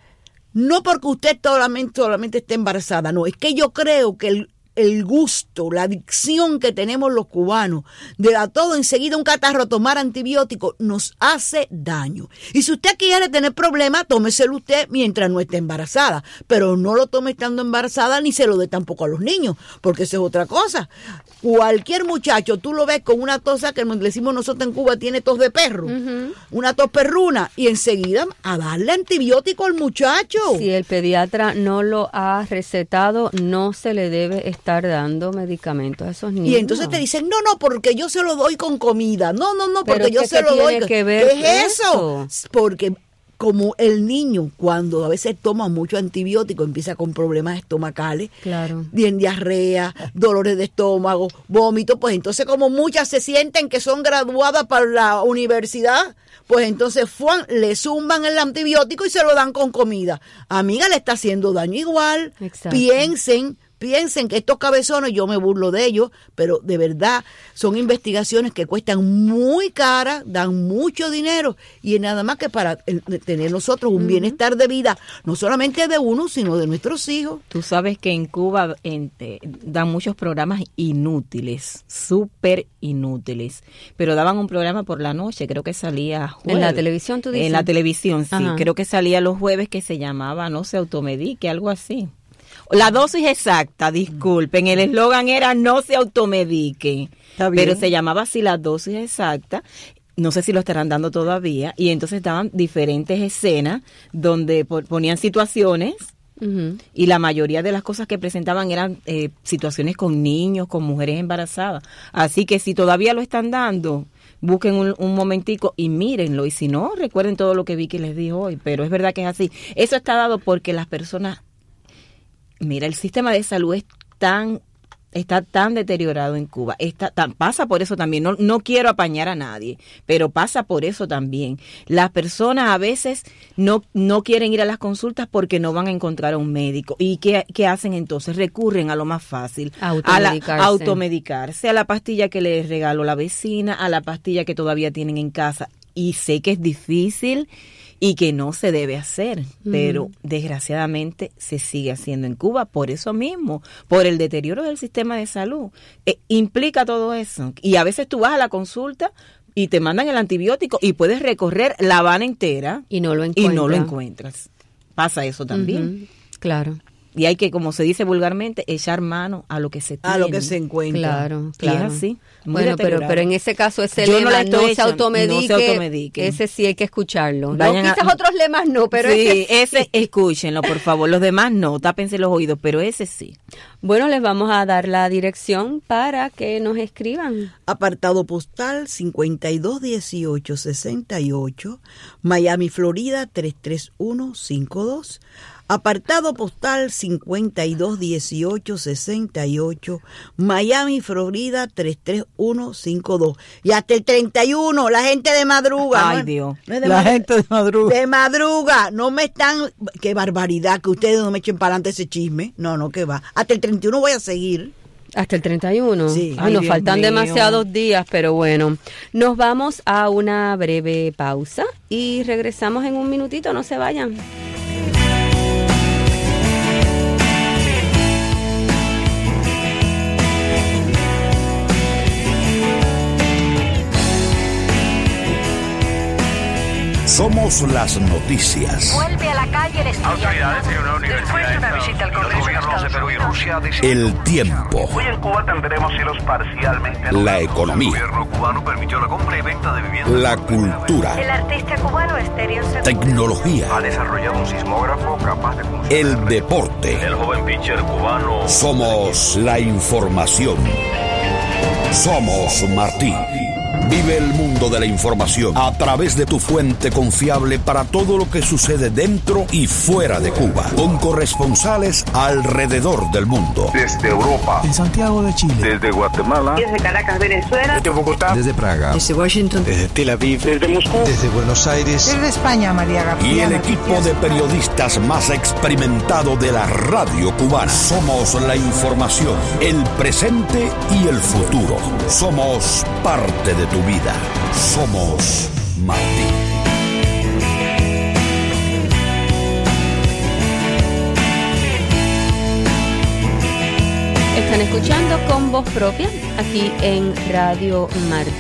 no porque usted solamente, solamente esté embarazada, no, es que yo creo que el el gusto, la adicción que tenemos los cubanos de a todo enseguida un catarro tomar antibióticos nos hace daño. Y si usted quiere tener problemas, tómeselo usted mientras no esté embarazada, pero no lo tome estando embarazada ni se lo dé tampoco a los niños, porque eso es otra cosa. Cualquier muchacho, tú lo ves con una tos que le decimos nosotros en Cuba, tiene tos de perro, uh-huh. una tos perruna, y enseguida a darle antibiótico al muchacho. Si el pediatra no lo ha recetado, no se le debe estar dando medicamentos a esos niños. Y entonces te dicen, no, no, porque yo se lo doy con comida. No, no, no, porque Pero yo se lo doy. Que ver ¿Qué es eso? eso? Porque como el niño, cuando a veces toma mucho antibiótico, empieza con problemas estomacales, claro, bien diarrea, dolores de estómago, vómitos, pues entonces como muchas se sienten que son graduadas para la universidad, pues entonces fuan, le zumban el antibiótico y se lo dan con comida. Amiga, le está haciendo daño igual. Exacto. Piensen. Piensen que estos cabezones, yo me burlo de ellos, pero de verdad son investigaciones que cuestan muy caras, dan mucho dinero y es nada más que para el, tener nosotros un uh-huh. bienestar de vida, no solamente de uno, sino de nuestros hijos. Tú sabes que en Cuba en, eh, dan muchos programas inútiles, súper inútiles, pero daban un programa por la noche, creo que salía jueves. ¿En la televisión tú dices? En la televisión, sí, Ajá. creo que salía los jueves, que se llamaba, no sé, Automedique, algo así. La dosis exacta, disculpen, el eslogan era no se automediquen, pero se llamaba así la dosis exacta, no sé si lo estarán dando todavía, y entonces daban diferentes escenas donde ponían situaciones, uh-huh. y la mayoría de las cosas que presentaban eran eh, situaciones con niños, con mujeres embarazadas, así que si todavía lo están dando, busquen un, un momentico y mírenlo, y si no, recuerden todo lo que Vicky les dijo hoy, pero es verdad que es así. Eso está dado porque las personas... Mira, el sistema de salud es tan, está tan deteriorado en Cuba, está, tan, pasa por eso también, no, no quiero apañar a nadie, pero pasa por eso también. Las personas a veces no, no quieren ir a las consultas porque no van a encontrar a un médico. ¿Y qué, qué hacen entonces? Recurren a lo más fácil, automedicarse. a la, automedicarse, a la pastilla que les regaló la vecina, a la pastilla que todavía tienen en casa. Y sé que es difícil y que no se debe hacer, Mm. pero desgraciadamente se sigue haciendo en Cuba por eso mismo, por el deterioro del sistema de salud. Eh, implica todo eso. Y a veces tú vas a la consulta y te mandan el antibiótico y puedes recorrer La Habana entera Y no lo y encuentra. no lo encuentras. Pasa eso también. Ujú, claro. Y hay que, como se dice vulgarmente, echar mano a lo que se tiene. A lo que se encuentra. Claro, Y claro. es así, muy Bueno, pero, deteriorado. pero en ese caso ese Yo no lema la no, estoy se echando, automedique, no se automedique. ese sí hay que escucharlo. Vayan no, a- quizás otros lemas no, pero sí, ese sí. ese escúchenlo, por favor. Los demás no, tápense los oídos, pero ese sí. Bueno, les vamos a dar la dirección para que nos escriban. Apartado postal cincuenta y dos dieciocho sesenta y ocho, Miami, Florida tres tres uno cinco dos. Apartado postal cincuenta y dos dieciocho sesenta y ocho, Miami, Florida tres tres uno cinco dos. Y hasta el treinta y uno, la gente de madruga. Ay, ¿no? Dios. No es de La madru- gente de madruga. De madruga, no me están... Qué barbaridad, que ustedes no me echen para adelante ese chisme. No, no, que va. Hasta el treinta y uno voy a seguir. Hasta el treinta y uno. Sí. Ay, Ay, nos Dios faltan mío. demasiados días, pero bueno. Nos vamos a una breve pausa y regresamos en un minutito, no se vayan. Somos las noticias. Vuelve a la calle el estudiante. Autoridades de una universidad Después de una estadounidense, visita al los Congreso de gobiernos de Estados Perú y Unidos. Rusia dicen El tiempo. hoy en Cuba tendremos cielos parcialmente nublados. La economía. El gobierno cubano permitió la compra y venta de viviendas. La por primera vez. cultura. El artista cubano Estéreo Segundo. Tecnología. Ha desarrollado un sismógrafo capaz de funcionar. El deporte. El joven pitcher cubano. Somos la información. Somos Martí. Vive el mundo de la información a través de tu fuente confiable para todo lo que sucede dentro y fuera de Cuba, con corresponsales alrededor del mundo. Desde Europa. En Santiago de Chile. Desde Guatemala. Desde Caracas, Venezuela. Desde Bogotá. Desde Praga. Desde Washington. Desde Tel Aviv. Desde Moscú. Desde Buenos Aires. Desde España, María García. Y el equipo de periodistas más experimentado de la radio cubana. Somos la información, el presente y el futuro. Somos parte de tu vida. Somos Martí. Están escuchando con voz propia aquí en Radio Martí.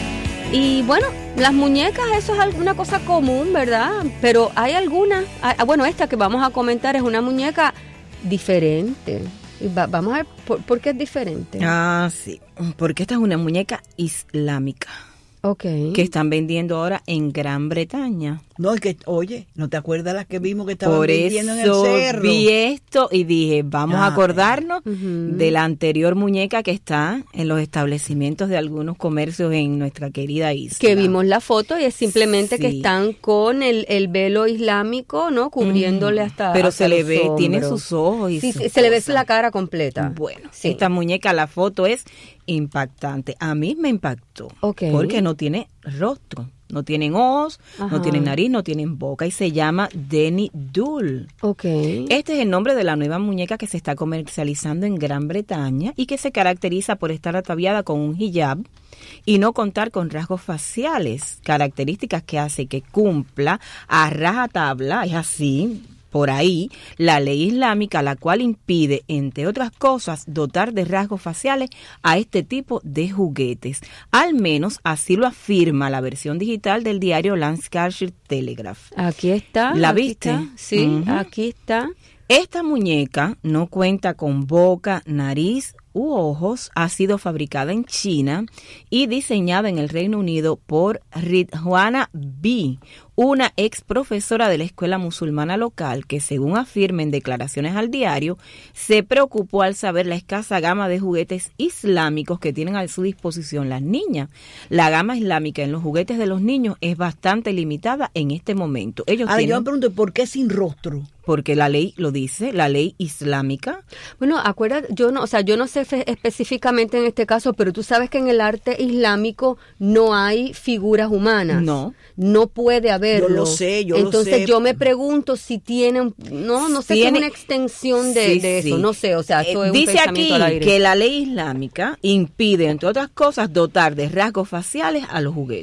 Y bueno, las muñecas, eso es alguna cosa común, ¿verdad? Pero hay alguna, ah, bueno, esta que vamos a comentar es una muñeca diferente. Y va- vamos a ver por, por qué es diferente. Ah, sí, porque esta es una muñeca islámica Ok. que están vendiendo ahora en Gran Bretaña. No, es que, oye, ¿no te acuerdas las que vimos que estaban Por vendiendo en el eso cerro? vi esto y dije, vamos a Ah, acordarnos Ujú. de la anterior muñeca que está en los establecimientos de algunos comercios en nuestra querida isla. Que vimos la foto y es simplemente que Sí. están con el, el velo islámico, ¿no? Cubriéndole hasta Pero hasta se le los ve, tiene hombros. sus ojos y Sí, sus sí, se le ve cosas. la cara completa. Bueno, Sí. esta muñeca, la foto es impactante. A mí me impactó. Ok. Porque no tiene rostro, no tienen ojos, Ajá. no tienen nariz, no tienen boca y se llama Denny Dool. Ok. Este es el nombre de la nueva muñeca que se está comercializando en Gran Bretaña y que se caracteriza por estar ataviada con un hijab y no contar con rasgos faciales, características que hace que cumpla a rajatabla, es así, por ahí, la ley islámica, la cual impide, entre otras cosas, dotar de rasgos faciales a este tipo de juguetes. Al menos así lo afirma la versión digital del diario Lancashire Telegraph. Aquí está. ¿La aquí viste? está. Sí, Ujú. aquí está. Esta muñeca no cuenta con boca, nariz u ojos, ha sido fabricada en China y diseñada en el Reino Unido por Ridwana B., una ex profesora de la escuela musulmana local que, según afirma en declaraciones al diario, se preocupó al saber la escasa gama de juguetes islámicos que tienen a su disposición las niñas. La gama islámica en los juguetes de los niños es bastante limitada en este momento. Ellos Ahora yo tienen, me pregunto, ¿por qué sin rostro? porque la ley lo dice, la ley islámica. Bueno, acuérdate, yo no, o sea, yo no sé fe- específicamente en este caso, pero tú sabes que en el arte islámico no hay figuras humanas. No. No puede haberlo. Yo lo sé, yo lo Entonces sé. yo me pregunto si tiene, un- no, no sé si Tiene- es una extensión de, Sí, de eso, sí. no sé, o sea, esto Eh, es un dice aquí pensamiento al aire. que la ley islámica impide, entre otras cosas, dotar de rasgos faciales a los juguetes.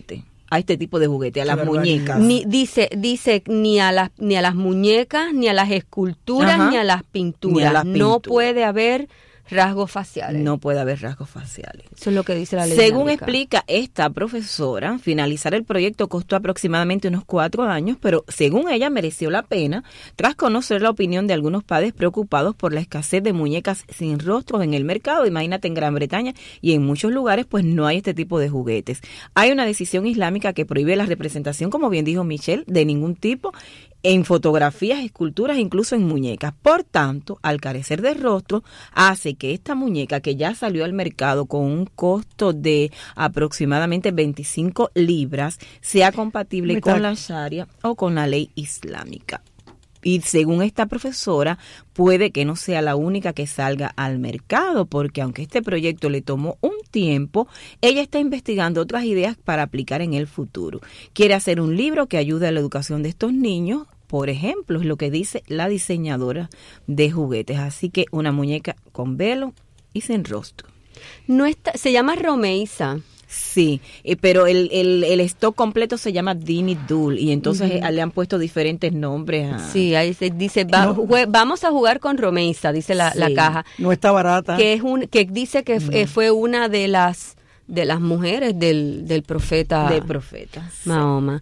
a este tipo de juguete, a las muñecas. Ni, dice, dice ni a las ni a las muñecas, ni a las esculturas, Ajá. ni a las pinturas. Ni a las No pinturas. puede haber rasgos faciales. No puede haber rasgos faciales. Eso es lo que dice la ley. Según islámica. explica esta profesora, finalizar el proyecto costó aproximadamente unos cuatro años, pero según ella mereció la pena tras conocer la opinión de algunos padres preocupados por la escasez de muñecas sin rostros en el mercado. Imagínate, en Gran Bretaña y en muchos lugares pues no hay este tipo de juguetes. Hay una decisión islámica que prohíbe la representación, como bien dijo Michelle, de ningún tipo en fotografías, esculturas, incluso en muñecas. Por tanto, al carecer de rostro, hace que esta muñeca, que ya salió al mercado con un costo de aproximadamente veinticinco libras, sea compatible Mitad. con la Sharia o con la ley islámica. Y según esta profesora, puede que no sea la única que salga al mercado, porque aunque este proyecto le tomó un tiempo, ella está investigando otras ideas para aplicar en el futuro. Quiere hacer un libro que ayude a la educación de estos niños, por ejemplo, es lo que dice la diseñadora de juguetes. Así que una muñeca con velo y sin rostro. No está, se llama Romeisa. Sí, eh, pero el, el, el stock completo se llama Dini Dool y entonces Ujú. eh, le han puesto diferentes nombres. A... Sí, ahí se dice, va- No. jue- vamos a jugar con Romeisa, dice la, la Sí. caja. No está barata. Que es un, que dice que f- eh, fue una de las de las mujeres del, del profeta de profetas. sí. Mahoma.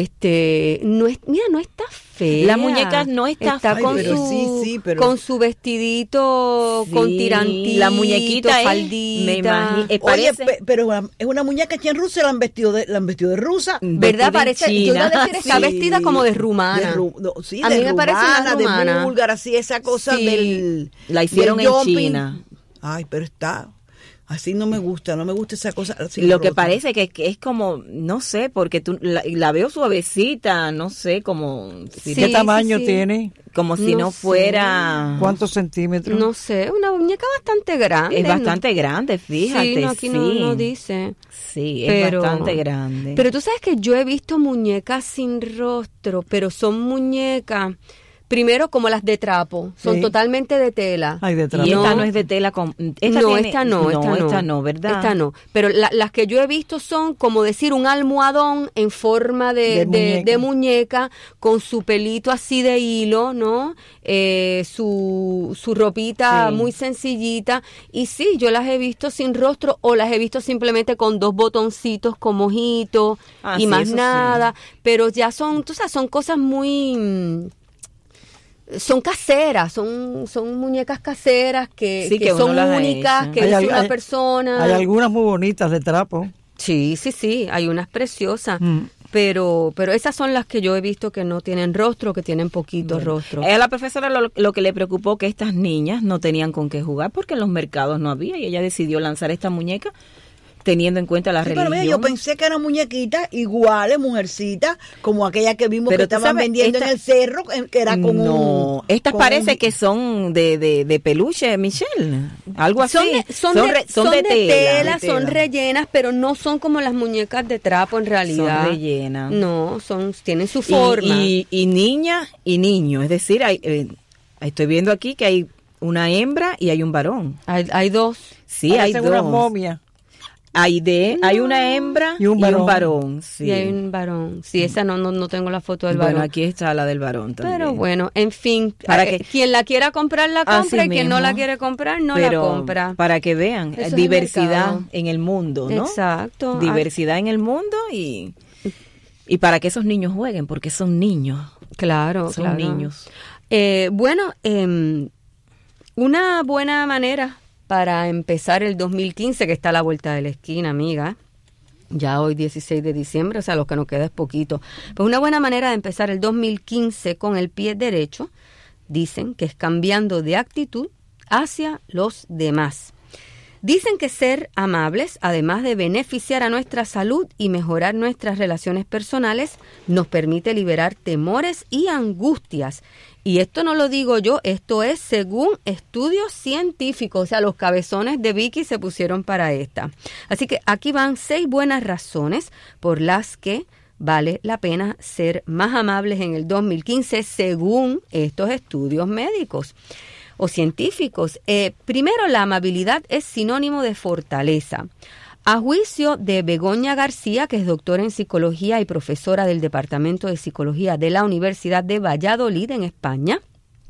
Este, no es, mira, no está fea. La muñeca no está Está fea. con Ay, pero su sí, sí, pero- con su vestidito Sí, con tirantito, la muñequita es- faldita. me imagino- eh, Oye, parece- pe- pero es una- es una muñeca que en Rusia la han vestido de, la han vestido de rusa. ¿Verdad? Vestida en Parece, yo iba a China. decir, está Sí. vestida como de rumana. De ru- no, sí, A de mí me parece una rumana, rumana. de búlgara, sí, esa cosa Sí. del... La hicieron del en jumping. China. Ay, pero está... Así no me gusta, no me gusta esa cosa. así Lo que rota. parece que, que es como, no sé, porque tú la, la veo suavecita, no sé, como si, Sí, ¿Qué tamaño sí. tiene? como si No no, sé. fuera... ¿Cuántos centímetros? No sé, una muñeca bastante grande. Es bastante grande, fíjate. Sí, no, aquí no, no dice. Sí, es Pero- bastante grande. Pero tú sabes que yo he visto muñecas sin rostro, pero son muñecas, primero como las de trapo, son Sí. totalmente de tela. Ay, de trapo. y esta no. no es de tela con... Esta no, tiene- esta no, esta no, esta no, ¿verdad? Esta no, pero la- las que yo he visto son como decir un almohadón en forma de, De de, muñeca. de muñeca, con su pelito así de hilo, ¿no? Eh, su, su ropita Sí. muy sencillita, y sí, yo las he visto sin rostro o las he visto simplemente con dos botoncitos con mojito Ah, y sí, más eso sí. nada, pero ya son, tú sabes, son cosas muy... mm, son caseras, son son muñecas caseras que, Sí, que que uno son las ha únicas, hecho. que Hay hizo al- una hay- persona. Hay algunas muy bonitas de trapo. Sí, sí, sí, hay unas preciosas, Mm. pero pero esas son las que yo he visto que no tienen rostro, que tienen poquito rostro. A la profesora lo, lo que le preocupó que estas niñas no tenían con qué jugar porque en los mercados no había y ella decidió lanzar esta muñeca teniendo en cuenta la Sí, pero religión. mira, yo pensé que eran muñequitas iguales, mujercitas, como aquella que vimos Pero que tú estaban sabes, vendiendo esta- en el cerro, en- que era con no, un... estas con parece un- que son de, de, de peluche, Michelle. Algo así. Son de, son de- re- son de tela, de son tela. rellenas, pero no son como las muñecas de trapo en realidad. Son rellenas. No, son tienen su Y- forma. Y, y niña y niño. Es decir, hay, eh, estoy viendo aquí que hay una hembra y hay un varón. Hay, hay dos. Sí, hay Parecen unas dos. momias. Hay de, hay una hembra Y un varón. sí. Y hay un varón. Sí, esa no, no, no tengo la foto del Bueno, varón. aquí está la del varón también. Pero bueno, en fin, Para eh, que- quien la quiera comprar la Así compra y quien no mismo. la quiere comprar no Pero la compra. para que vean, Eso es el diversidad mercado. en el mundo, ¿no? Exacto. Diversidad en el mundo y, y para que esos niños jueguen, porque son niños. Ah, claro, Son claro. niños. Eh, bueno, em, una buena manera para empezar el dos mil quince, que está a la vuelta de la esquina, amiga. Ya hoy dieciséis de diciembre, o sea, lo que nos queda es poquito. Pues una buena manera de empezar el dos mil quince con el pie derecho, dicen que es cambiando de actitud hacia los demás. Dicen que ser amables, además de beneficiar a nuestra salud y mejorar nuestras relaciones personales, nos permite liberar temores y angustias. Y esto no lo digo yo, esto es según estudios científicos, o sea, los cabezones de Vicky se pusieron para esta. Así que aquí van seis buenas razones por las que vale la pena ser más amables en el dos mil quince según estos estudios médicos o científicos. Eh, primero, la amabilidad es sinónimo de fortaleza. A juicio de Begoña García, que es doctora en psicología y profesora del Departamento de Psicología de la Universidad de Valladolid, en España,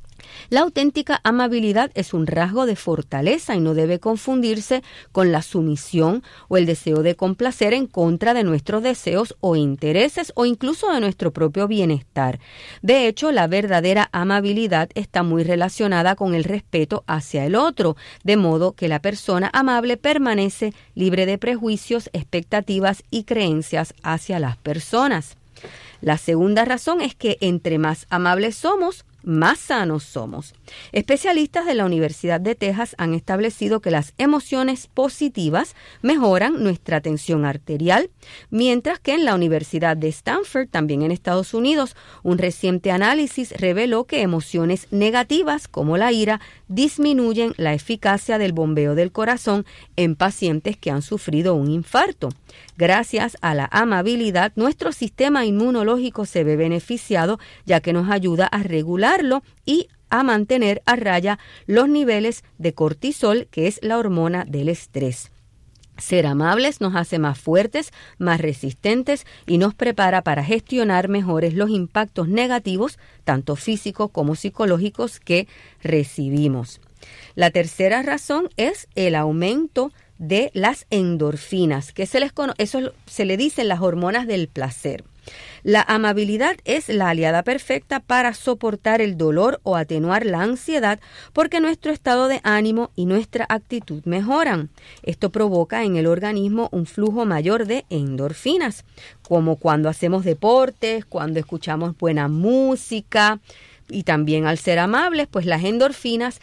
la auténtica amabilidad es un rasgo de fortaleza y no debe confundirse con la sumisión o el deseo de complacer en contra de nuestros deseos o intereses o incluso de nuestro propio bienestar. De hecho, la verdadera amabilidad está muy relacionada con el respeto hacia el otro, de modo que la persona amable permanece libre de prejuicios, expectativas y creencias hacia las personas. La segunda razón es que entre más amables somos, más sanos somos. Especialistas de la Universidad de Texas han establecido que las emociones positivas mejoran nuestra tensión arterial, mientras que en la Universidad de Stanford, también en Estados Unidos, un reciente análisis reveló que emociones negativas como la ira disminuyen la eficacia del bombeo del corazón en pacientes que han sufrido un infarto. Gracias a la amabilidad, nuestro sistema inmunológico se ve beneficiado, ya que nos ayuda a regularlo y a mantener a raya los niveles de cortisol, que es la hormona del estrés. Ser amables nos hace más fuertes, más resistentes y nos prepara para gestionar mejores los impactos negativos, tanto físicos como psicológicos, que recibimos. La tercera razón es el aumento de las endorfinas, que se les cono- eso se le dicen las hormonas del placer. La amabilidad es la aliada perfecta para soportar el dolor o atenuar la ansiedad, porque nuestro estado de ánimo y nuestra actitud mejoran. Esto provoca en el organismo un flujo mayor de endorfinas, como cuando hacemos deportes, cuando escuchamos buena música, y también al ser amables, pues las endorfinas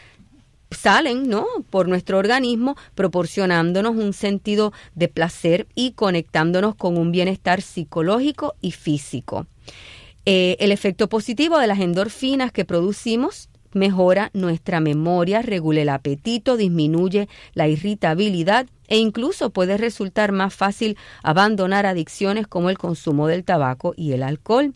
salen, ¿no?, por nuestro organismo, proporcionándonos un sentido de placer y conectándonos con un bienestar psicológico y físico. Eh, el efecto positivo de las endorfinas que producimos mejora nuestra memoria, regula el apetito, disminuye la irritabilidad e incluso puede resultar más fácil abandonar adicciones como el consumo del tabaco y el alcohol.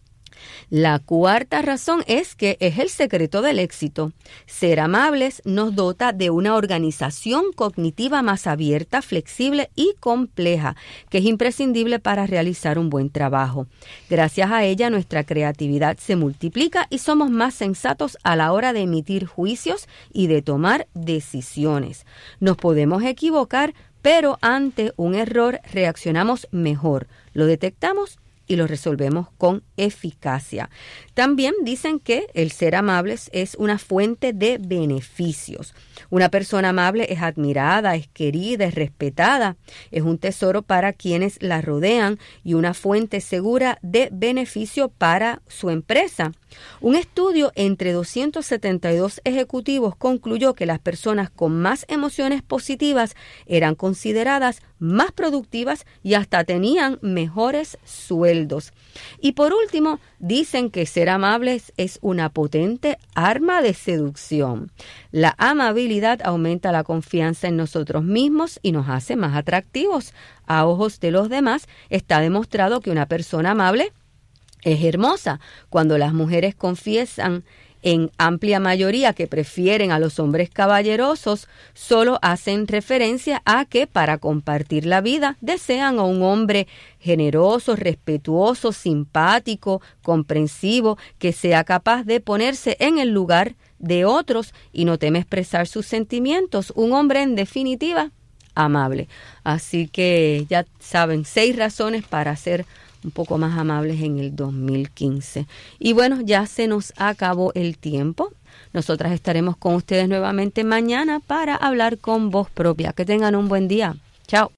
La cuarta razón es que es el secreto del éxito. Ser amables nos dota de una organización cognitiva más abierta, flexible y compleja, que es imprescindible para realizar un buen trabajo. Gracias a ella, nuestra creatividad se multiplica y somos más sensatos a la hora de emitir juicios y de tomar decisiones. Nos podemos equivocar, pero ante un error reaccionamos mejor, lo detectamos y lo resolvemos con eficacia. También dicen que el ser amables es una fuente de beneficios. Una persona amable es admirada, es querida, es respetada, es un tesoro para quienes la rodean y una fuente segura de beneficio para su empresa. Un estudio entre doscientos setenta y dos ejecutivos concluyó que las personas con más emociones positivas eran consideradas más productivas y hasta tenían mejores sueldos. Y por último, dicen que ser amables es una potente arma de seducción. La amabilidad aumenta la confianza en nosotros mismos y nos hace más atractivos. A ojos de los demás, está demostrado que una persona amable es hermosa. Cuando las mujeres confiesan en amplia mayoría que prefieren a los hombres caballerosos, solo hacen referencia a que para compartir la vida desean a un hombre generoso, respetuoso, simpático, comprensivo, que sea capaz de ponerse en el lugar de otros y no teme expresar sus sentimientos. Un hombre, en definitiva, amable. Así que ya saben, seis razones para ser un poco más amables en el dos mil quince. Y bueno, ya se nos acabó el tiempo. Nosotras estaremos con ustedes nuevamente mañana para hablar con voz propia. Que tengan un buen día. Chao.